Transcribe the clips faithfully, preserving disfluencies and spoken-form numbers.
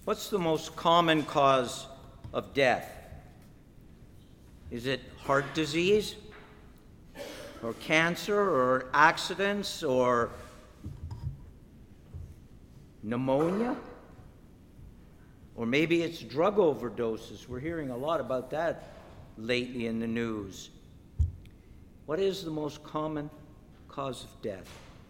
What's the most common cause of death? Is it heart disease, or cancer, or accidents, or pneumonia? Or maybe it's drug overdoses. We're hearing a lot about that lately in the news. What is the most common cause of death?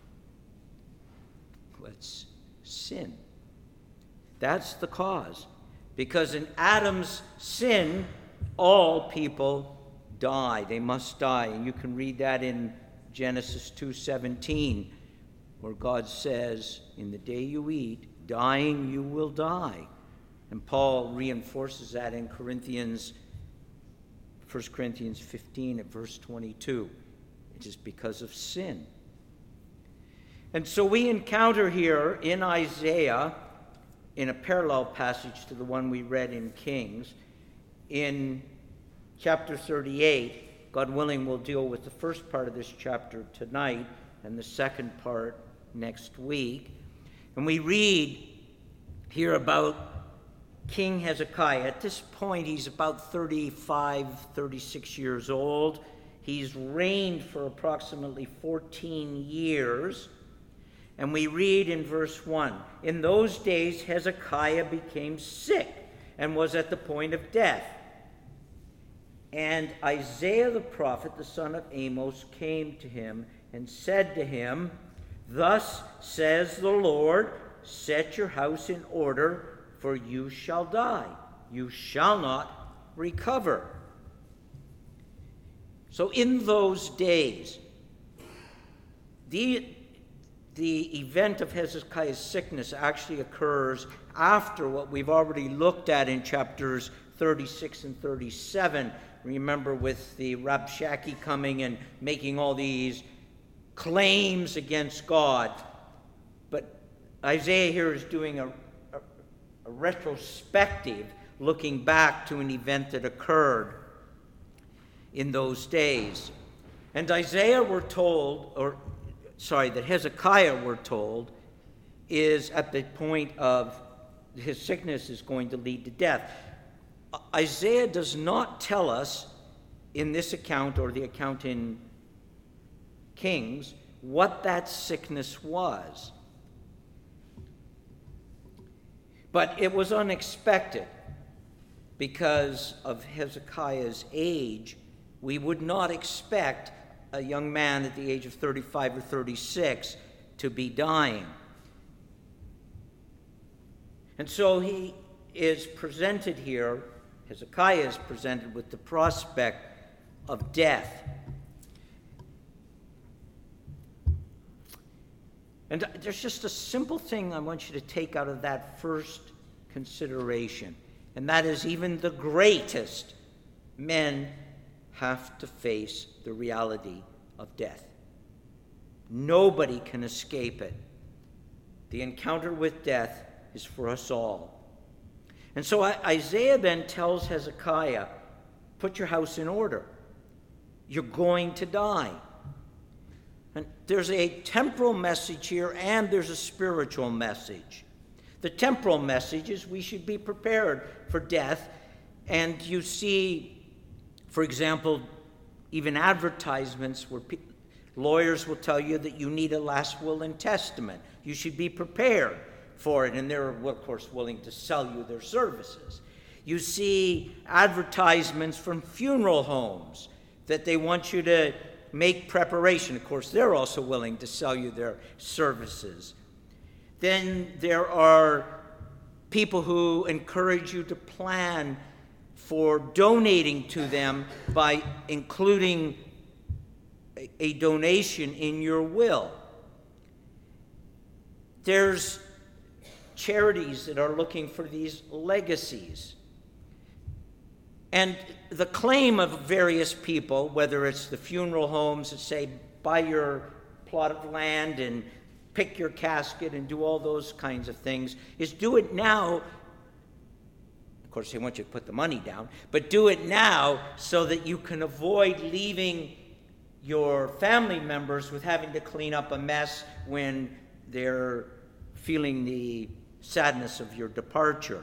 Well, it's sin. That's the cause. Because in Adam's sin, all people die. They must die. And you can read that in Genesis two seventeen, where God says, in the day you eat, dying you will die. And Paul reinforces that in Corinthians, First Corinthians fifteen at verse twenty-two. It is because of sin. And so we encounter here in Isaiah, in a parallel passage to the one we read in Kings, in chapter thirty-eight, God willing, we'll deal with the first part of this chapter tonight and the second part next week. And we read here about King Hezekiah. At this point, he's about thirty-five, thirty-six years old. He's reigned for approximately fourteen years. And we read in verse one, in those days Hezekiah became sick and was at the point of death. And Isaiah the prophet, the son of Amos, came to him and said to him, thus says the Lord, set your house in order, for you shall die. You shall not recover. So in those days, the The event of Hezekiah's sickness actually occurs after what we've already looked at in chapters thirty-six and thirty-seven. Remember, with the Rabshakeh coming and making all these claims against God. But Isaiah here is doing a, a, a retrospective, looking back to an event that occurred in those days. And Isaiah, we're told, or sorry, that Hezekiah, we're told, is at the point of his sickness is going to lead to death. Isaiah does not tell us in this account or the account in Kings what that sickness was. But it was unexpected because of Hezekiah's age. We would not expect a young man at the age of thirty-five or thirty-six to be dying. And so he is presented here, Hezekiah is presented with the prospect of death. And there's just a simple thing I want you to take out of that first consideration, and that is even the greatest men have to face the reality of death. Nobody can escape it. The encounter with death is for us all. And so Isaiah then tells Hezekiah, put your house in order. You're going to die. And there's a temporal message here, and there's a spiritual message. The temporal message is we should be prepared for death. And you see, for example, even advertisements where pe- lawyers will tell you that you need a last will and testament. You should be prepared for it, and they're, well, of course, willing to sell you their services. You see advertisements from funeral homes that they want you to make preparation. Of course, they're also willing to sell you their services. Then there are people who encourage you to plan for donating to them by including a, a donation in your will. There's charities that are looking for these legacies. And the claim of various people, whether it's the funeral homes that say, buy your plot of land and pick your casket and do all those kinds of things, is do it now. Of course, they want you to put the money down, but do it now so that you can avoid leaving your family members with having to clean up a mess when they're feeling the sadness of your departure.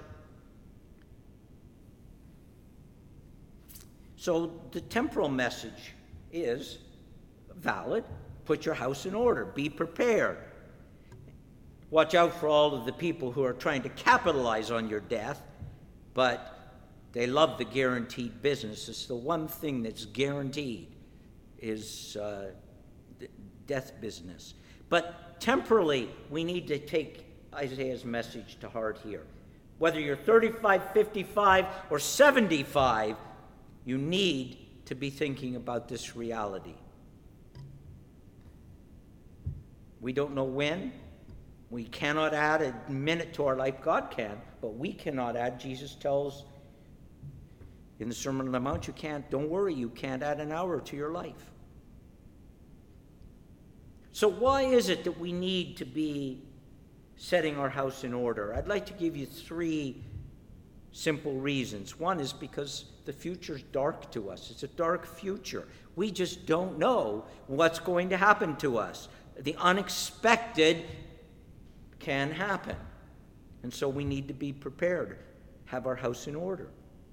So the temporal message is valid. Put your house in order. Be prepared. Watch out for all of the people who are trying to capitalize on your death, but they love the guaranteed business. It's the one thing that's guaranteed is uh, death business. But temporally, we need to take Isaiah's message to heart here. Whether you're thirty-five, fifty-five, or seventy-five, you need to be thinking about this reality. We don't know when. We cannot add a minute to our life. God can, but we cannot add. Jesus tells in the Sermon on the Mount, you can't, don't worry, you can't add an hour to your life. So why is it that we need to be setting our house in order? I'd like to give you three simple reasons. One is because the future's dark to us. It's a dark future. We just don't know what's going to happen to us. The unexpected can happen. And so we need to be prepared, have our house in order.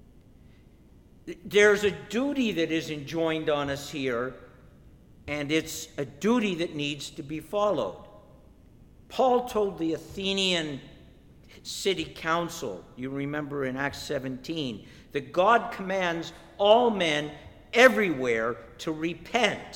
There's a duty that is enjoined on us here, and it's a duty that needs to be followed. Paul told the Athenian city council, you remember in Acts seventeen, that God commands all men everywhere to repent.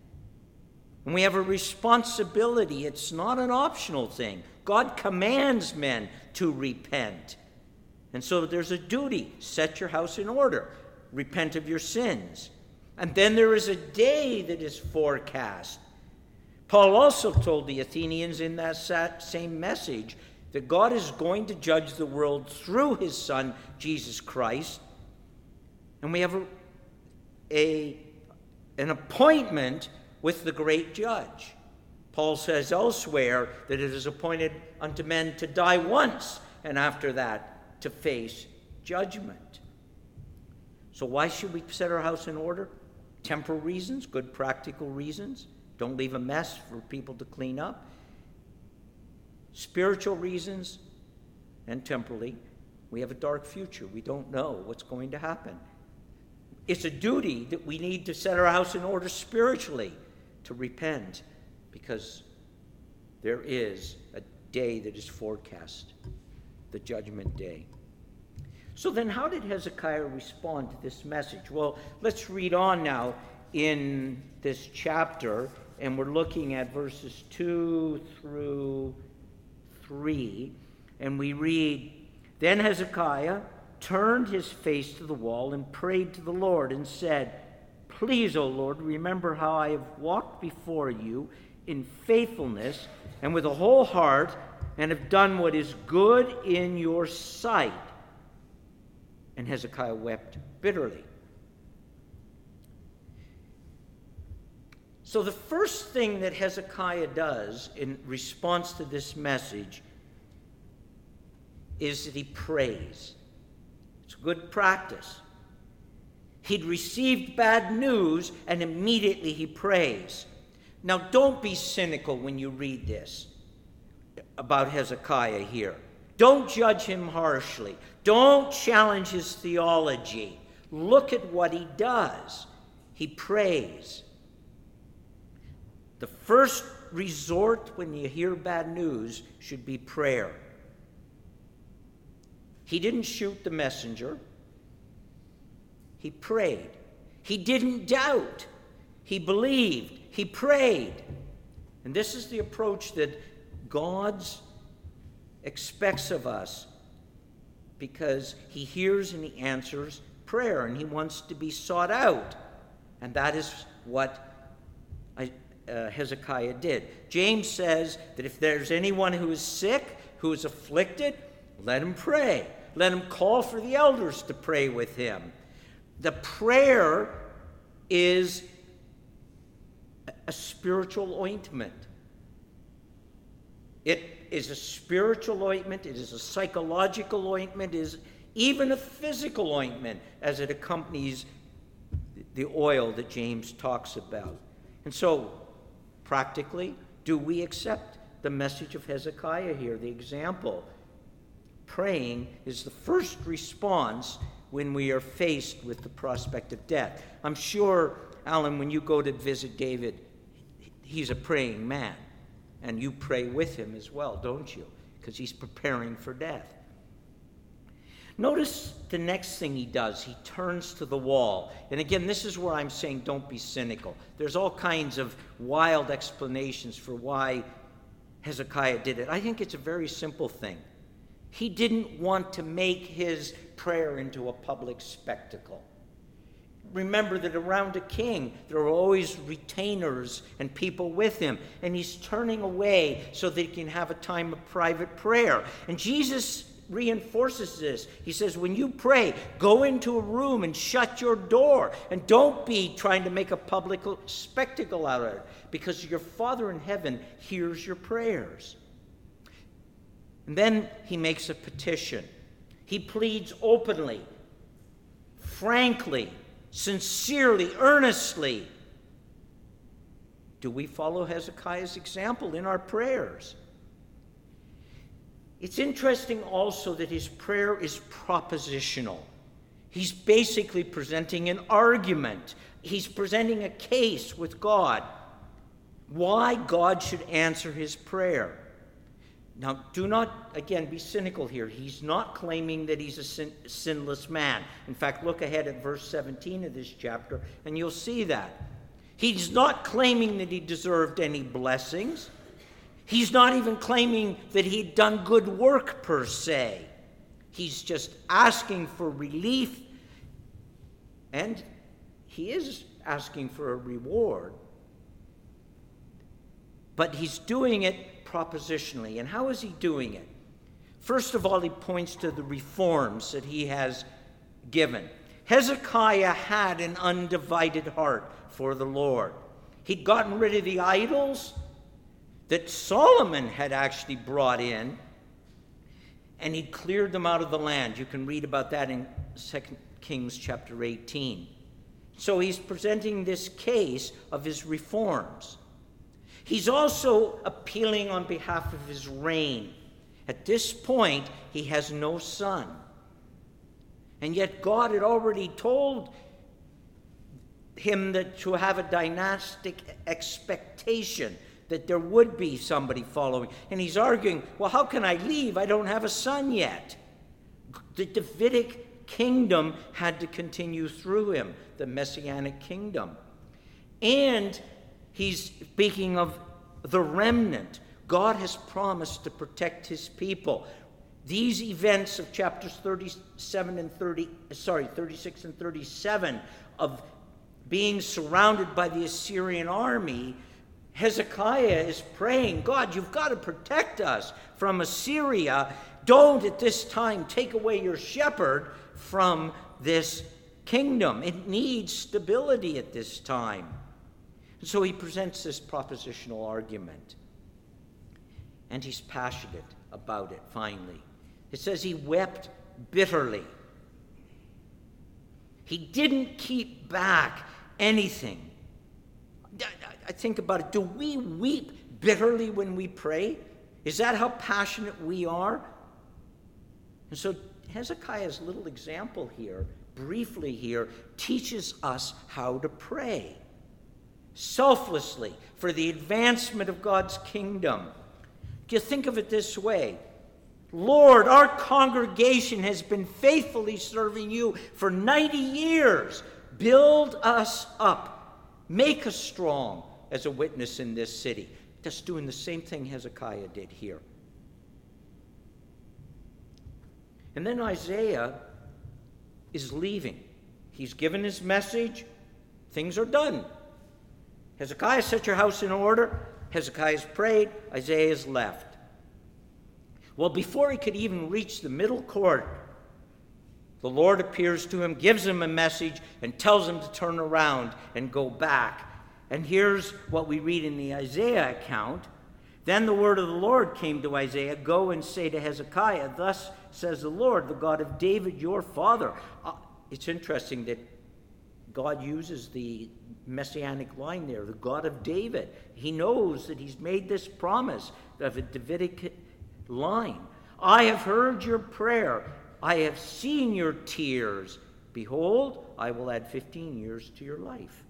And we have a responsibility. It's not an optional thing. God commands men to repent. And so there's a duty. Set your house in order. Repent of your sins. And then there is a day that is forecast. Paul also told the Athenians in that same message that God is going to judge the world through his Son, Jesus Christ. And we have a, a, an appointment with the great judge. Paul says elsewhere that it is appointed unto men to die once, and after that to face judgment. So why should we set our house in order? Temporal reasons, good practical reasons. Don't leave a mess for people to clean up. Spiritual reasons, and temporally, we have a dark future. We don't know what's going to happen. It's a duty that we need to set our house in order spiritually, to repent, because there is a day that is forecast, the judgment day. So then how did Hezekiah respond to this message? Well, let's read on now in this chapter, and we're looking at verses two through three, and we read, Then Hezekiah turned his face to the wall and prayed to the Lord and said, Please, O Lord, remember how I have walked before you in faithfulness and with a whole heart, and have done what is good in your sight. And Hezekiah wept bitterly. So the first thing that Hezekiah does in response to this message is that he prays. It's good practice. He'd received bad news, and immediately he prays. Now, don't be cynical when you read this about Hezekiah here. Don't judge him harshly. Don't challenge his theology. Look at what he does. He prays. The first resort when you hear bad news should be prayer. He didn't shoot the messenger. He prayed. He didn't doubt. He believed. He prayed. And this is the approach that God expects of us, because he hears and he answers prayer, and he wants to be sought out. And that is what I, uh, Hezekiah did. James says that if there's anyone who is sick, who is afflicted, let him pray. Let him call for the elders to pray with him. The prayer is a spiritual ointment. It is a spiritual ointment. It is a psychological ointment. It is even a physical ointment as it accompanies the oil that James talks about. And so, practically, do we accept the message of Hezekiah here, the example? praying is the first response when we are faced with the prospect of death. I'm sure, Alan, when you go to visit David, he's a praying man, and you pray with him as well, don't you? Because he's preparing for death. Notice the next thing he does. He turns to the wall. And again, this is where I'm saying don't be cynical. There's all kinds of wild explanations for why Hezekiah did it. I think it's a very simple thing. He didn't want to make his prayer into a public spectacle. Remember that around a king, there are always retainers and people with him. And he's turning away so that he can have a time of private prayer. And Jesus reinforces this. He says, when you pray, go into a room and shut your door. And don't be trying to make a public spectacle out of it, because your Father in heaven hears your prayers. And then he makes a petition. He pleads openly, frankly, sincerely, earnestly. Do we follow Hezekiah's example in our prayers? It's interesting also that his prayer is propositional. He's basically presenting an argument. He's presenting a case with God. Why God should answer his prayer. Now, do not, again, be cynical here. He's not claiming that he's a sin- sinless man. In fact, look ahead at verse seventeen of this chapter, and you'll see that. He's not claiming that he deserved any blessings. He's not even claiming that he'd done good work per se. He's just asking for relief, and he is asking for a reward. But he's doing it propositionally. And how is he doing it? First of all, he points to the reforms that he has given. Hezekiah had an undivided heart for the Lord. He'd gotten rid of the idols that Solomon had actually brought in, and he'd cleared them out of the land. You can read about that in Second Kings chapter eighteen. So he's presenting this case of his reforms. He's also appealing on behalf of his reign. At this point, he has no son. And yet God had already told him that to have a dynastic expectation, that there would be somebody following. And he's arguing, well, how can I leave? I don't have a son yet. The Davidic kingdom had to continue through him, the Messianic kingdom. And he's speaking of the remnant. God has promised to protect his people. These events of chapters thirty-seven and thirty, sorry, thirty-six and thirty-seven of being surrounded by the Assyrian army, Hezekiah is praying, God, you've got to protect us from Assyria. Don't at this time take away your shepherd from this kingdom. It needs stability at this time. So he presents this propositional argument. And he's passionate about it, finally. It says he wept bitterly. He didn't keep back anything. I think about it. Do we weep bitterly when we pray? Is that how passionate we are? And so Hezekiah's little example here, briefly here, teaches us how to pray. Selflessly, for the advancement of God's kingdom. You think of it this way. Lord, our congregation has been faithfully serving you for ninety years. Build us up. Make us strong as a witness in this city. Just doing the same thing Hezekiah did here. And then Isaiah is leaving. He's given his message. Things are done. Hezekiah, set your house in order. Hezekiah's prayed. Isaiah's left. Well, before he could even reach the middle court, the Lord appears to him, gives him a message, and tells him to turn around and go back. And here's what we read in the Isaiah account. Then the word of the Lord came to Isaiah, go and say to Hezekiah, thus says the Lord, the God of David, your father. Uh, it's interesting that God uses the messianic line there, the God of David. He knows that he's made this promise of a Davidic line. I have heard your prayer. I have seen your tears. Behold, I will add fifteen years to your life.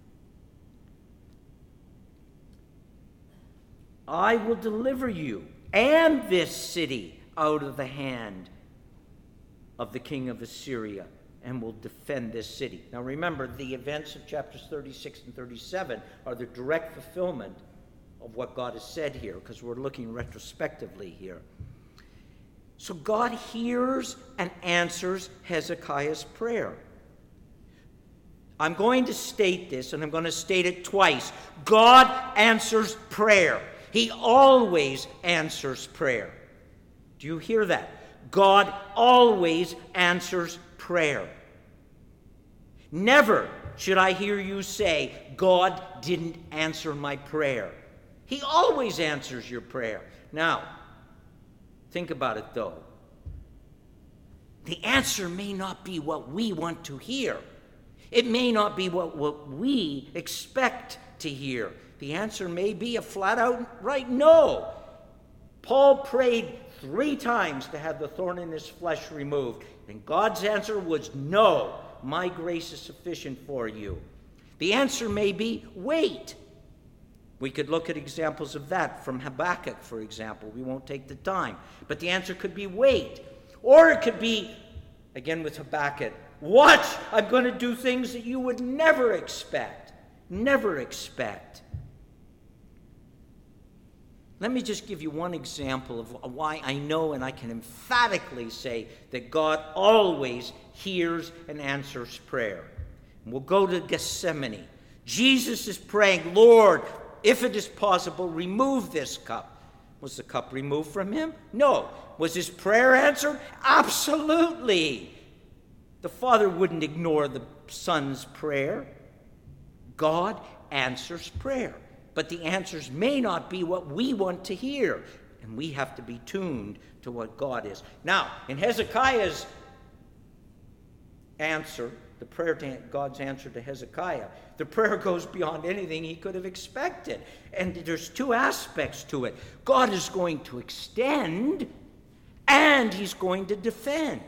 I will deliver you and this city out of the hand of the king of Assyria, and will defend this city. Now remember, the events of chapters thirty-six and thirty-seven are the direct fulfillment of what God has said here, because we're looking retrospectively here. So God hears and answers Hezekiah's prayer. I'm going to state this, and I'm going to state it twice. God answers prayer. He always answers prayer. Do you hear that? God always answers prayer. Never should I hear you say, God didn't answer my prayer. He always answers your prayer. Now, think about it though. The answer may not be what we want to hear. It may not be what, what we expect to hear. The answer may be a flat out right no. Paul prayed three times to have the thorn in his flesh removed, and God's answer was no. My grace is sufficient for you. The answer may be wait. We could look at examples of that from Habakkuk, for example. We won't take the time. But the answer could be wait. Or it could be, again with Habakkuk, watch. I'm going to do things that you would never expect. Never expect. Let me just give you one example of why I know and I can emphatically say that God always hears and answers prayer. And we'll go to Gethsemane. Jesus is praying, Lord, if it is possible, remove this cup. Was the cup removed from him? No. Was his prayer answered? Absolutely. The Father wouldn't ignore the Son's prayer. God answers prayer. But the answers may not be what we want to hear. And we have to be tuned to what God is. Now, in Hezekiah's answer, the prayer to God's answer to Hezekiah, the prayer goes beyond anything he could have expected. And there's two aspects to it. God is going to extend, and he's going to defend.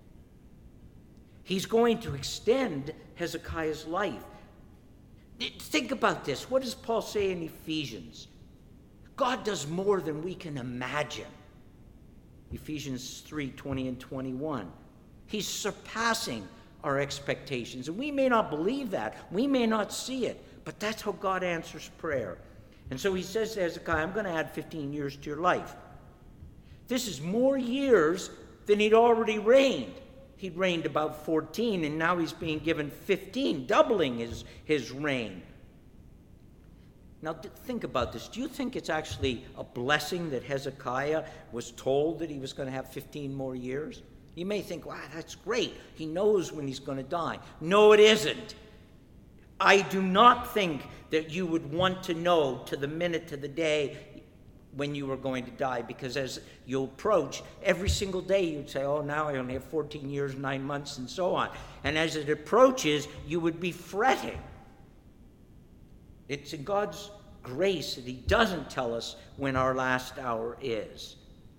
He's going to extend Hezekiah's life. Think about this. What does Paul say in Ephesians? God does more than we can imagine. Ephesians three, twenty and twenty-one. He's surpassing our expectations. And we may not believe that. We may not see it. But that's how God answers prayer. And so he says to Hezekiah, I'm going to add fifteen years to your life. This is more years than he'd already reigned. He'd reigned about fourteen, and now he's being given fifteen, doubling his, his reign. Now, think about this. Do you think it's actually a blessing that Hezekiah was told that he was going to have fifteen more years? You may think, wow, that's great. He knows when he's going to die. No, it isn't. I do not think that you would want to know to the minute, to the day, when you were going to die, because as you approach, every single day you'd say, oh, now I only have fourteen years, nine months, and so on. And as it approaches, you would be fretting. It's in God's grace that he doesn't tell us when our last hour is.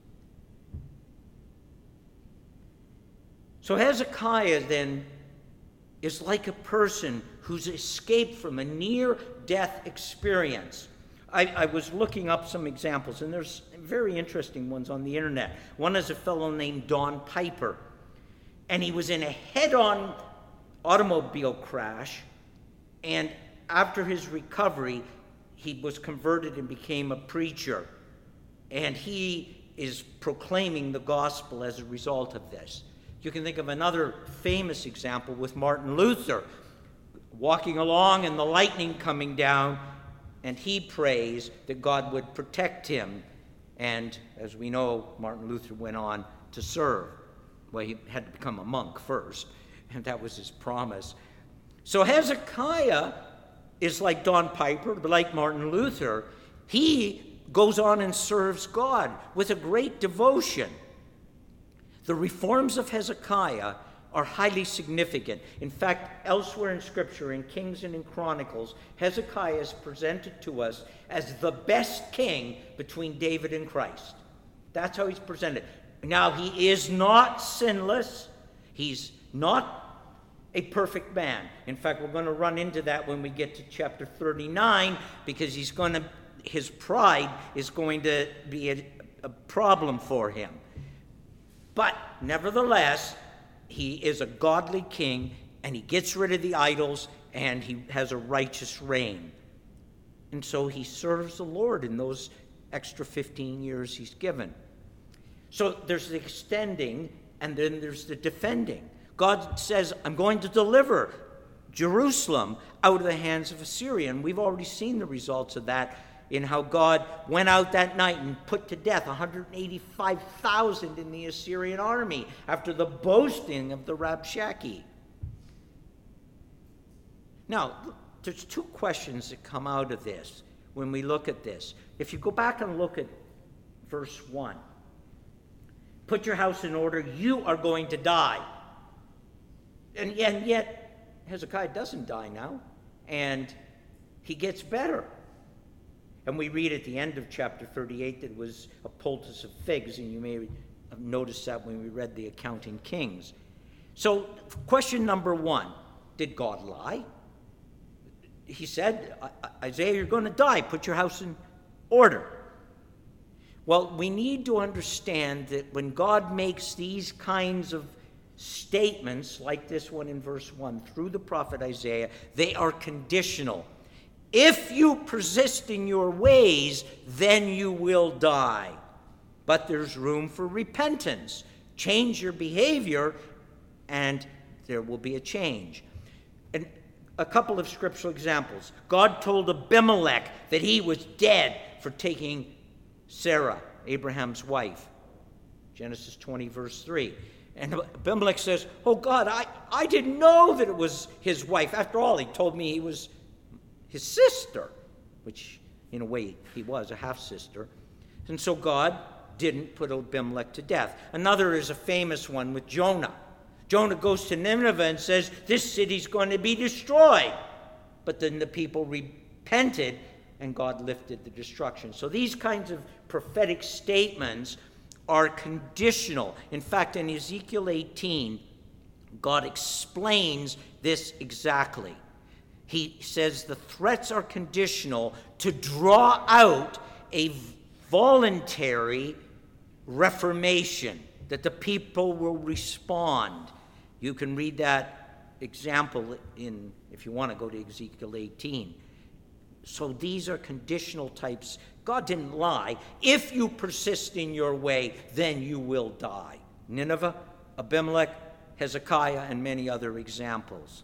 So Hezekiah then is like a person who's escaped from a near-death experience. I, I was looking up some examples, and there's very interesting ones on the internet. One is a fellow named Don Piper, and he was in a head-on automobile crash, and after his recovery, he was converted and became a preacher, and he is proclaiming the gospel as a result of this. You can think of another famous example with Martin Luther, walking along and the lightning coming down, and he prays that God would protect him. And as we know, Martin Luther went on to serve. Well, he had to become a monk first, and that was his promise. So Hezekiah is like Don Piper, but like Martin Luther. He goes on and serves God with a great devotion. The reforms of Hezekiah are highly significant. In fact, elsewhere in Scripture, in Kings and in Chronicles, Hezekiah is presented to us as the best king between David and Christ. That's how he's presented. Now, he is not sinless. He's not a perfect man. In fact, we're going to run into that when we get to chapter thirty-nine, because he's going to, his pride is going to be a, a problem for him. But nevertheless, he is a godly king, and he gets rid of the idols, and he has a righteous reign. And so he serves the Lord in those extra fifteen years he's given. So there's the extending, and then there's the defending. God says, I'm going to deliver Jerusalem out of the hands of Assyria. And we've already seen the results of that in how God went out that night and put to death one hundred eighty-five thousand in the Assyrian army after the boasting of the Rabshakeh. Now, there's two questions that come out of this when we look at this. If you go back and look at verse one, put your house in order, you are going to die. And, and yet, Hezekiah doesn't die now, and he gets better. And we read at the end of chapter thirty-eight that it was a poultice of figs, and you may have noticed that when we read the account in Kings. So, question number one, did God lie? He said, Isaiah, you're going to die. Put your house in order. Well, we need to understand that when God makes these kinds of statements, like this one in verse one, through the prophet Isaiah, they are conditional. If you persist in your ways, then you will die. But there's room for repentance. Change your behavior, and there will be a change. And a couple of scriptural examples. God told Abimelech that he was dead for taking Sarah, Abraham's wife. Genesis twenty, verse three. And Abimelech says, oh God, I, I didn't know that it was his wife. After all, he told me he was his sister, which in a way he was, a half-sister. And so God didn't put Abimelech to death. Another is a famous one with Jonah. Jonah goes to Nineveh and says, this city's going to be destroyed. But then the people repented, and God lifted the destruction. So these kinds of prophetic statements are conditional. In fact, in Ezekiel eighteen, God explains this exactly. He says the threats are conditional to draw out a voluntary reformation, that the people will respond. You can read that example in, if you want to go to Ezekiel eighteen. So these are conditional types. God didn't lie. If you persist in your way, then you will die. Nineveh, Abimelech, Hezekiah, and many other examples.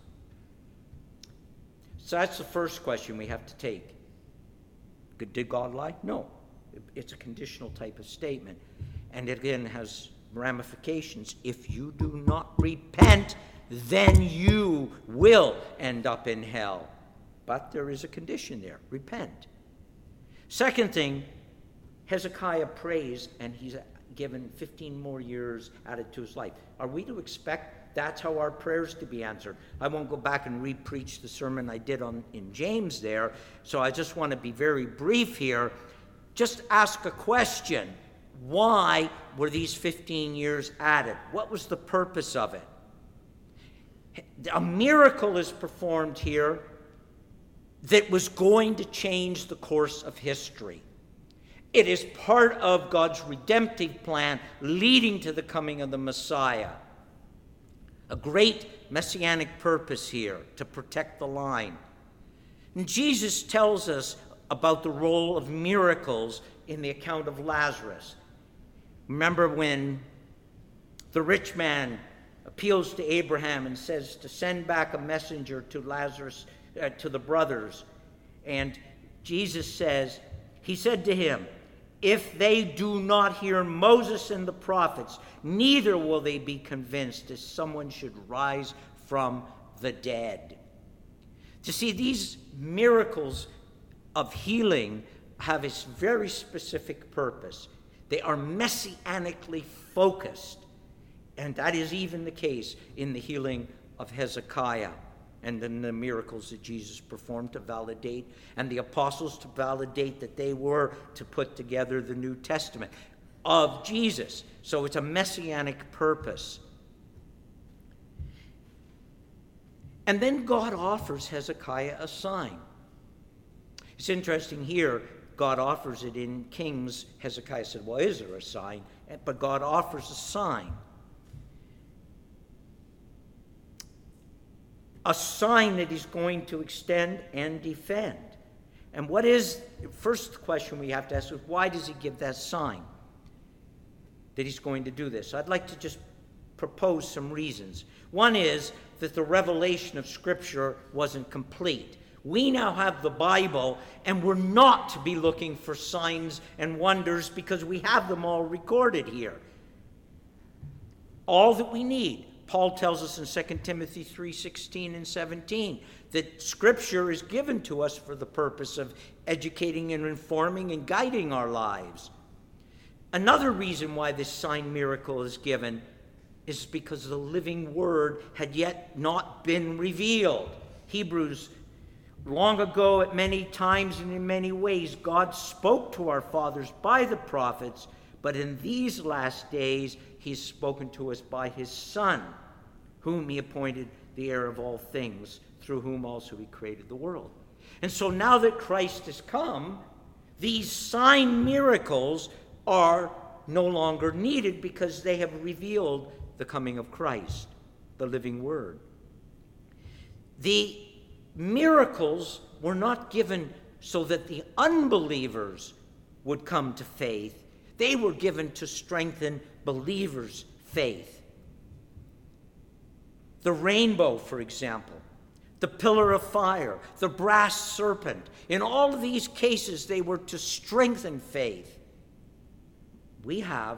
So that's the first question we have to take. Did God lie? No. It's a conditional type of statement. And it again has ramifications. If you do not repent, then you will end up in hell. But there is a condition there. Repent. Second thing, Hezekiah prays, and he's given fifteen more years added to his life. Are we to expect that's how our prayers to be answered? I won't go back and re-preach the sermon I did on in James there, so I just want to be very brief here. Just ask a question. Why were these fifteen years added? What was the purpose of it? A miracle is performed here that was going to change the course of history. It is part of God's redemptive plan leading to the coming of the Messiah. A great messianic purpose here to protect the line. And Jesus tells us about the role of miracles in the account of Lazarus. Remember when the rich man appeals to Abraham and says to send back a messenger to Lazarus, uh, to the brothers. And Jesus says, he said to him, if they do not hear Moses and the prophets, neither will they be convinced that someone should rise from the dead. To see, these miracles of healing have a very specific purpose. They are messianically focused. And that is even the case in the healing of Hezekiah and then the miracles that Jesus performed to validate, and the apostles to validate that they were to put together the New Testament. of Jesus. So it's a messianic purpose. And then God offers Hezekiah a sign. It's interesting here, God offers it in Kings. Hezekiah said, well, is there a sign? But God offers a sign. A sign that he's going to extend and defend. And what is, the first question we have to ask is, why does he give that sign that he's going to do this? I'd like to just propose some reasons. One is that the revelation of Scripture wasn't complete. We now have the Bible, and we're not to be looking for signs and wonders because we have them all recorded here. All that we need. Paul tells us in Second Timothy three sixteen and seventeen that Scripture is given to us for the purpose of educating and informing and guiding our lives. Another reason why this sign miracle is given is because the living Word had yet not been revealed. Hebrews, long ago at many times and in many ways, God spoke to our fathers by the prophets, but in these last days, he's spoken to us by his Son, whom he appointed the heir of all things, through whom also he created the world. And so now that Christ has come, these sign miracles are no longer needed because they have revealed the coming of Christ, the living Word. The miracles were not given so that the unbelievers would come to faith. They were given to strengthen believers' faith. The rainbow, for example, the pillar of fire, the brass serpent. In all of these cases, they were to strengthen faith. We have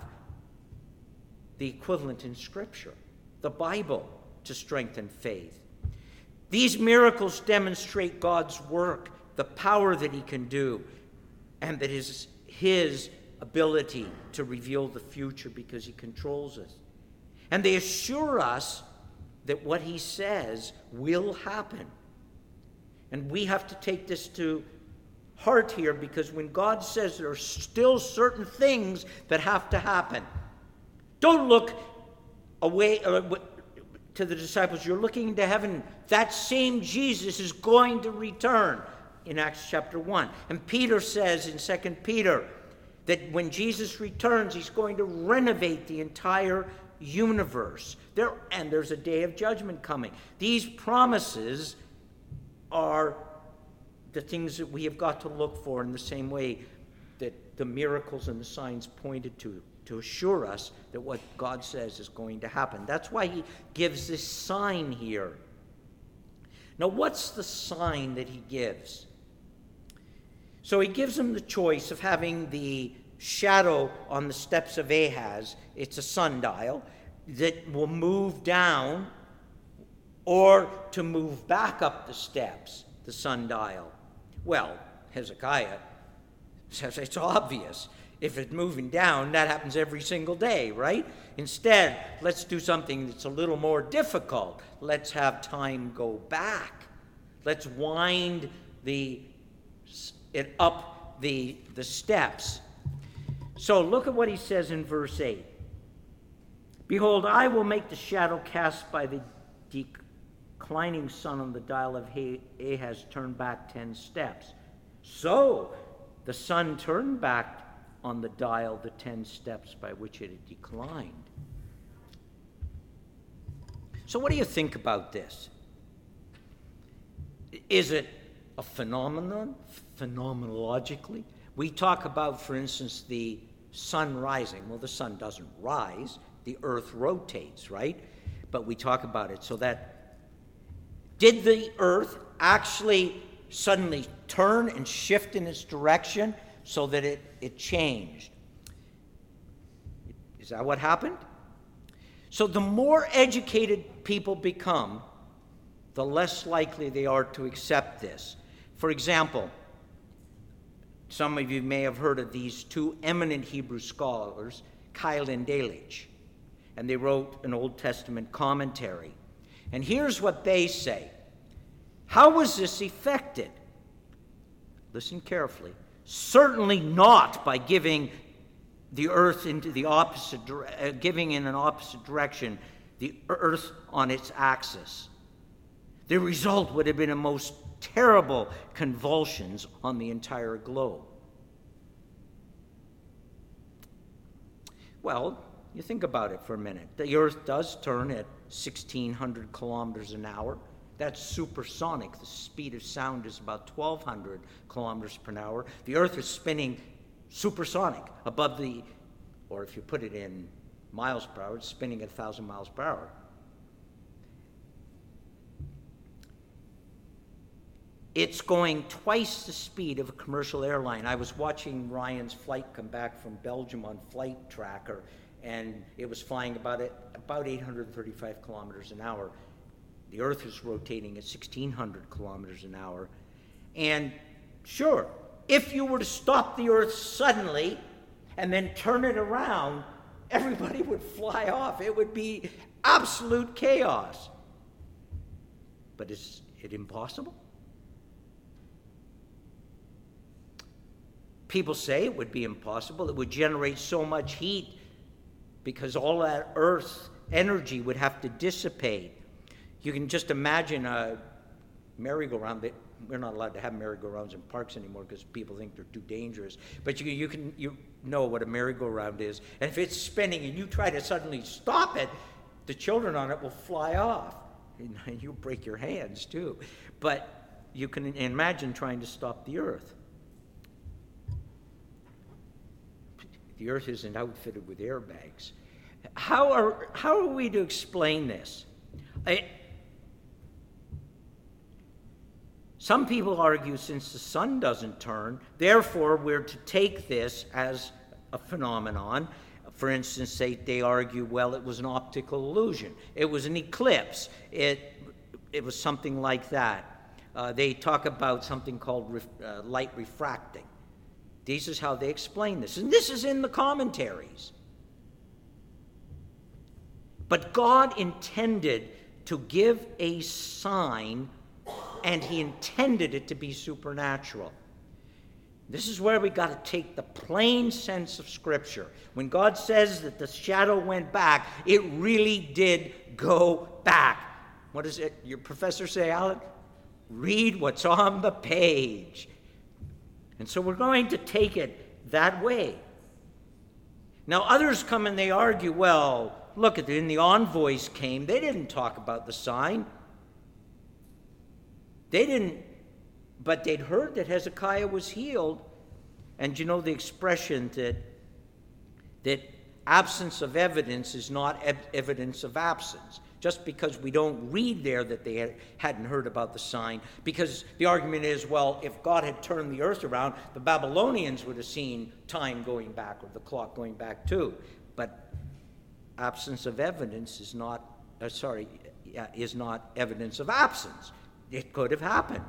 the equivalent in Scripture, the Bible, to strengthen faith. These miracles demonstrate God's work, the power that he can do, and that is his ability to reveal the future because he controls us. And they assure us that what he says will happen. And we have to take this to heart here, because when God says there are still certain things that have to happen, don't look away uh, to the disciples. You're looking into heaven. That same Jesus is going to return in Acts chapter one. And Peter says in Second Peter that when Jesus returns, he's going to renovate the entire universe. There, and there's a day of judgment coming. These promises are the things that we have got to look for in the same way that the miracles and the signs pointed to, to assure us that what God says is going to happen. That's why he gives this sign here. Now, what's the sign that he gives? So he gives them the choice of having the shadow on the steps of Ahaz. It's a sundial that will move down, or to move back up the steps, the sundial. Well, Hezekiah says it's obvious. If it's moving down, that happens every single day, right? Instead, let's do something that's a little more difficult. Let's have time go back. Let's wind the it up the, the steps. So look at what he says in verse eight. Behold, I will make the shadow cast by the declining sun on the dial of Ahaz turn back ten steps. So the sun turned back on the dial the ten steps by which it had declined. So what do you think about this? Is it a phenomenon, phenomenologically? We talk about, for instance, the sun rising. Well, the sun doesn't rise. The earth rotates, right? But we talk about it so that, did the earth actually suddenly turn and shift in its direction so that it, it changed? Is that what happened? So the more educated people become, the less likely they are to accept this. For example, some of you may have heard of these two eminent Hebrew scholars, Keil and Delitzsch, and they wrote an Old Testament commentary. And here's what they say. How was this effected? Listen carefully. Certainly not by giving the earth into the opposite, uh, giving in an opposite direction, the earth on its axis. The result would have been a most terrible convulsions on the entire globe. Well, you think about it for a minute. The earth does turn at sixteen hundred kilometers an hour. That's supersonic. The speed of sound is about twelve hundred kilometers per hour. The earth is spinning supersonic above the, or if you put it in miles per hour, it's spinning at one thousand miles per hour. It's going twice the speed of a commercial airline. I was watching Ryan's flight come back from Belgium on Flight Tracker, and it was flying about it, about eight hundred thirty-five kilometers an hour. The Earth is rotating at sixteen hundred kilometers an hour. And sure, if you were to stop the Earth suddenly and then turn it around, everybody would fly off. It would be absolute chaos. But is it impossible? People say it would be impossible. It would generate so much heat because all that Earth's energy would have to dissipate. You can just imagine a merry-go-round. We're not allowed to have merry-go-rounds in parks anymore because people think they're too dangerous. But you, you can you know what a merry-go-round is. And if it's spinning and you try to suddenly stop it, the children on it will fly off. And you'll break your hands too. But you can imagine trying to stop the Earth. The Earth isn't outfitted with airbags. How are, how are we to explain this? I, some people argue since the sun doesn't turn, therefore we're to take this as a phenomenon. For instance, they, they argue, well, it was an optical illusion. It was an eclipse. It, it was something like that. Uh, they talk about something called ref, uh, light refracting. This is how they explain this. And this is in the commentaries. But God intended to give a sign, and he intended it to be supernatural. This is where we got to take the plain sense of Scripture. When God says that the shadow went back, it really did go back. What does it, your professor say, Alan? Read what's on the page. And so we're going to take it that way. Now others come and they argue, well, look, when the envoys came, they didn't talk about the sign. They didn't, but they'd heard that Hezekiah was healed. And you know the expression that, that absence of evidence is not ev- evidence of absence. Just because we don't read there that they had, hadn't heard about the sign. Because the argument is, well, if God had turned the earth around, the Babylonians would have seen time going back or the clock going back too. But absence of evidence is not, uh, sorry, uh, is not evidence of absence. It could have happened.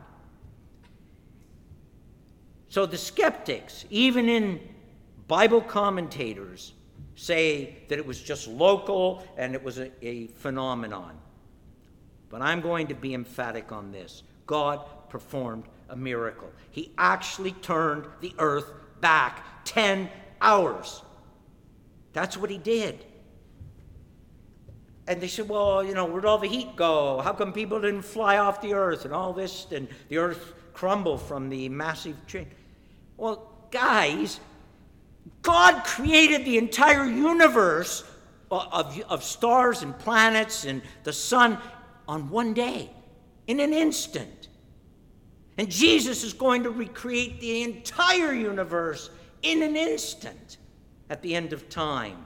So the skeptics, even in Bible commentators, say that it was just local and it was a, a phenomenon. But I'm going to be emphatic on this. God performed a miracle. He actually turned the earth back ten hours. That's what he did. And they said, well, you know, where'd all the heat go? How come people didn't fly off the earth and all this, and the earth crumble from the massive change? Well, guys, God created the entire universe of, of stars and planets and the sun on one day, in an instant. And Jesus is going to recreate the entire universe in an instant at the end of time.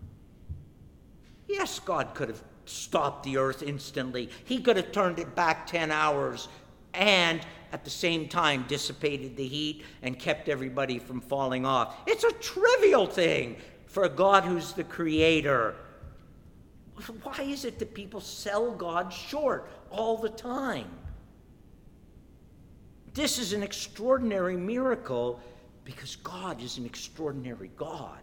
Yes, God could have stopped the earth instantly. He could have turned it back ten hours and at the same time dissipated the heat and kept everybody from falling off. It's a trivial thing for a God who's the creator. Why is it that people sell God short all the time? This is an extraordinary miracle because God is an extraordinary God.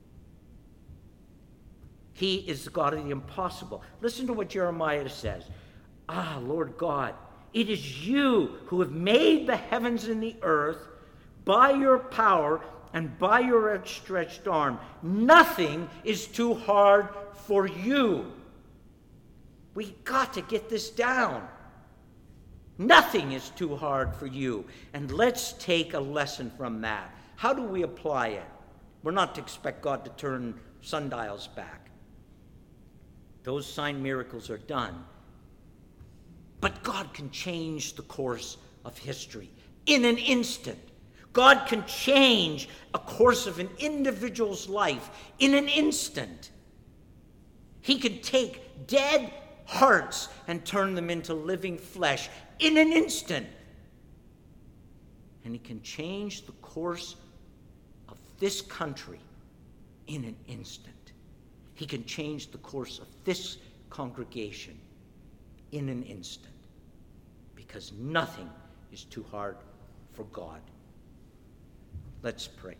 He is the God of the impossible. Listen to what Jeremiah says. Ah, Lord God, it is you who have made the heavens and the earth, by your power and by your outstretched arm. Nothing is too hard for you. We got to get this down. Nothing is too hard for you. And let's take a lesson from that. How do we apply it? We're not to expect God to turn sundials back. Those sign miracles are done. But God can change the course of history in an instant. God can change a course of an individual's life in an instant. He can take dead hearts and turn them into living flesh in an instant. And he can change the course of this country in an instant. He can change the course of this congregation in an instant. Because nothing is too hard for God. Let's pray.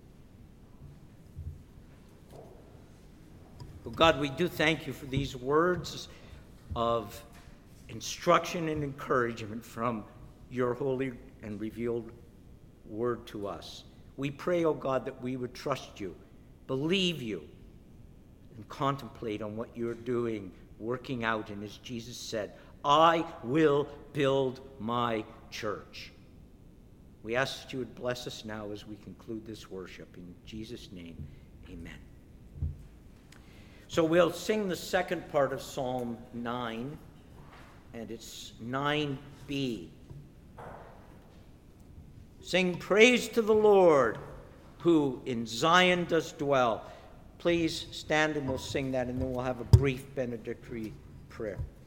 Oh God, we do thank you for these words of instruction and encouragement from your holy and revealed word to us. We pray, oh God, that we would trust you, believe you, and contemplate on what you're doing, working out. And as Jesus said, I will build my church. We ask that you would bless us now as we conclude this worship. In Jesus' name, amen. So we'll sing the second part of Psalm nine, and it's nine b. Sing praise to the Lord, who in Zion does dwell. Please stand and we'll sing that, and then we'll have a brief benedictory prayer.